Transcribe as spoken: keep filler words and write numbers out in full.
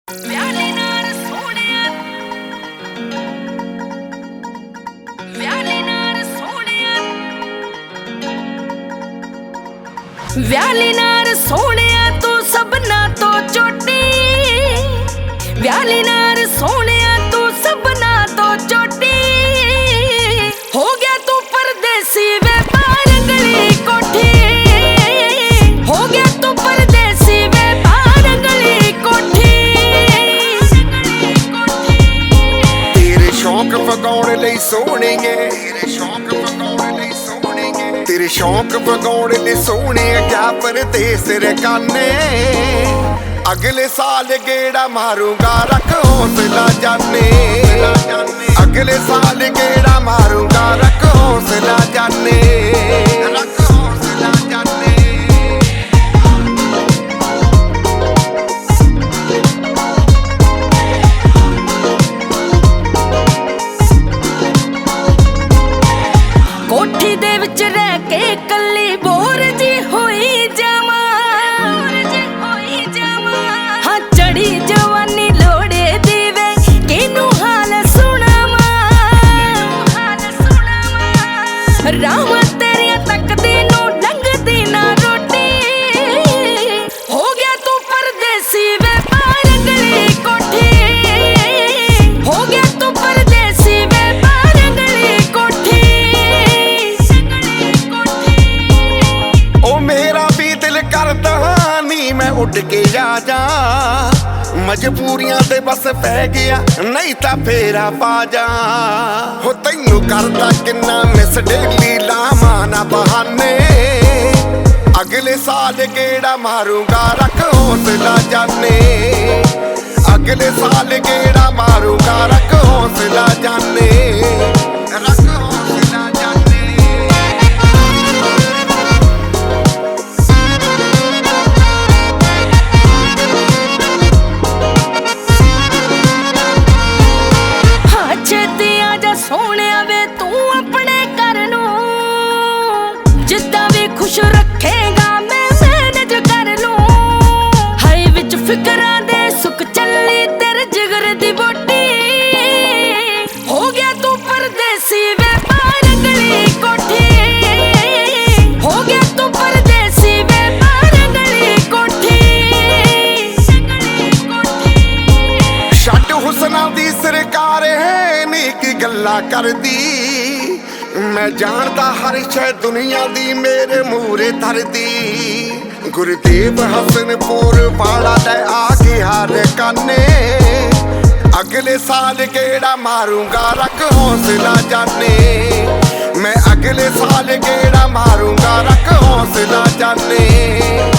ਵਿਆਲੀ ਨਾਲ ਸੋਹਣਿਆ ਵਿਆਲੀ ਨਾਲ ਸੋਹਣਿਆ ਵਿਆਲੀ ਨਾਲ ਸੋਹਣਿਆ ਤੂੰ ਸਭਨਾਂ ਤੋਂ ਚੋਟੀ ਵਿਆਲੀ ਨਾਲ ਸੋਹਣਿਆ ਤੂੰ ਸਭਨਾਂ ਤੋਂ ਚੋਟੀ ਹੋ ਗਿਆ ਤੂੰ ਪਰਦੇਸੀ ਵੇ ਬਾਹਰ ਗਲੀ ਕੋਠੀ ਹੋ ਗਿਆ ਤੂੰ ਪਰਦੇਸੀ ਵੇ ਬਾਹਰ ਗਲੀ ਕੋਠੀ ਤੇਰੇ ਸ਼ੌਂਕ ਵਗਾਉਣ ਲਈ ਸੋਹਣੀਏ ਤੇਰੇ ਸ਼ੌਂਕ ਵਗਾਉਣ ਲਈ ਸੋਹਣੀਏ ਤੇਰੇ ਸ਼ੌਂਕ ਵਗਾਉਣ ਲਈ ਸੋਹਣੀਏ ਕਿਆ ਪਰਦੇਸ ਰਕਾਨੇ ਅਗਲੇ ਸਾਲ ਗੇੜਾ ਮਾਰੂੰਗਾ ਰੱਖ ਹੌਸਲਾ ਜਾਨੇ ਅਗਲੇ ਸਾਲ ਗੇੜਾ ਮਾਰੂੰਗਾ ਰੱਖ ਹੌਸਲਾ ਜਾਨੇ ਰੱਖ ਹੌਸਲਾ ਜਾਨੇ ਕੋਠੀ ਦੇ ਵਿੱਚ ਰਹਿ ਕੇ ਕੱਲੀ ਬੋਰ ਜੀ ਹੋਈ ਜਾਵਾਂ ਹੋਈ ਜਾਵਾਂ ਹਾਂ ਚੜੀ ਜਵਾਨੀ ਲੋੜੇ ਦੀ ਵੇ ਕਿਨੂੰ ਹਾਲ ਸੁਣਾਵਾਂ ਹਾਲ ਸੁਣਾਵਾਂ ਰਾਵਾਂ ਤੇਰੀਆਂ ਤੱਕਦੀ ਨੂੰ ਲੰਘਦੀ ਨਾ ਰੋਟੀ ਹੋ ਗਿਆ ਤੂੰ ਪਰਦੇਸੀ ਵੇ ਬਾਹਰ ਗਲੀ ਕੋਠੀ ਹੋ ਗਿਆ ਤੂੰ ਪਰਦੇਸੀ ਵੇ ਬਾਹਰ ਗਲੀ ਕੋਠੀ ਉਹ ਮੇਰਾ ਵੀ ਦਿਲ ਕਰਦਾ ਨੀ ਮੈਂ ਉੱਡ ਕੇ ਆ ਜਾ ਮਜਬੂਰੀਆਂ ਤੇ ਬਸ ਪੈ ਗਿਆ ਨਹੀਂ ਤਾਂ ਫੇਰਾ ਪਾ ਜਾ ਹੋ ਤੈਨੂੰ ਕਰਦਾ ਕਿੰਨਾ ਮਿਸ ਡੇਲੀ ਲਾਵਾਂ ਨਾ ਬਹਾਨੇ ਅਗਲੇ ਸਾਲ ਗੇੜਾ ਮਾਰੂੰਗਾ ਰੱਖ ਹੌਸਲਾ ਜਾਨੇ ਅਗਲੇ ਸਾਲ ਗੇੜਾ ਮਾਰੂੰਗਾ ਰੱਖ ਹੌਸਲਾ ਜਾਨੇ ਰੱਖ ਹੌਸਲਾ ਜਾਨੇ ਛੇਤੀ ਆ ਜਾ ਸੋਹਣਿਆ ਵੇ ਤੂੰ ਆਪਣੇ ਘਰ ਨੂੰ ਜਿੱਦਾਂ ਵੀ ਖੁਸ਼ ਰੱਖੇਗਾ ਮੈਂ ਮੈਨੇਜ ਕਰ ਲੂੰ ਹਾਈ ਵਿੱਚ ਫਿਕਰਾਂ ਦੇ ਸੁੱਕ ਚੱਲੀ ਤੇਰੇ ਜਿਗਰ ਦੀ ਬੋਟੀ ਹੋ ਗਿਆ ਤੂੰ ਪਰਦੇਸੀ ਵੇ ਬਾਹਰ ਗਲੀ ਕੋਠੀ ਹੋ ਗਿਆ ਤੂੰ ਪਰਦੇਸੀ ਵੇ ਬਾਹਰ ਗਲੀ ਕੋਠੀ ਛੱਡ ਹੁਸਨਾਂ ਦੀ ਸਰਕਾਰ ਹੈ ਨੀ ਕੀ ਗੱਲਾਂ ਕਰਦੀ ਮੈਂ ਜਾਣਦਾ ਹਰ ਸ਼ੈ ਦੁਨੀਆ ਦੀ ਮੇਰੇ ਮੂਹਰੇ ਧਰਦੀ ਗੁਰਦੇਵ ਹਸਨਪੁਰ ਵਾਲਾ ਲੈ ਆ ਗਿਆ ਰਕਾਨੇ ਅਗਲੇ ਸਾਲ ਗੇੜਾ ਮਾਰੂੰਗਾ ਰੱਖ ਹੌਸਲਾ ਜਾਨੇ ਮੈਂ ਅਗਲੇ ਸਾਲ ਗੇੜਾ ਮਾਰੂੰਗਾ ਰੱਖ ਹੌਸਲਾ ਜਾਨੇ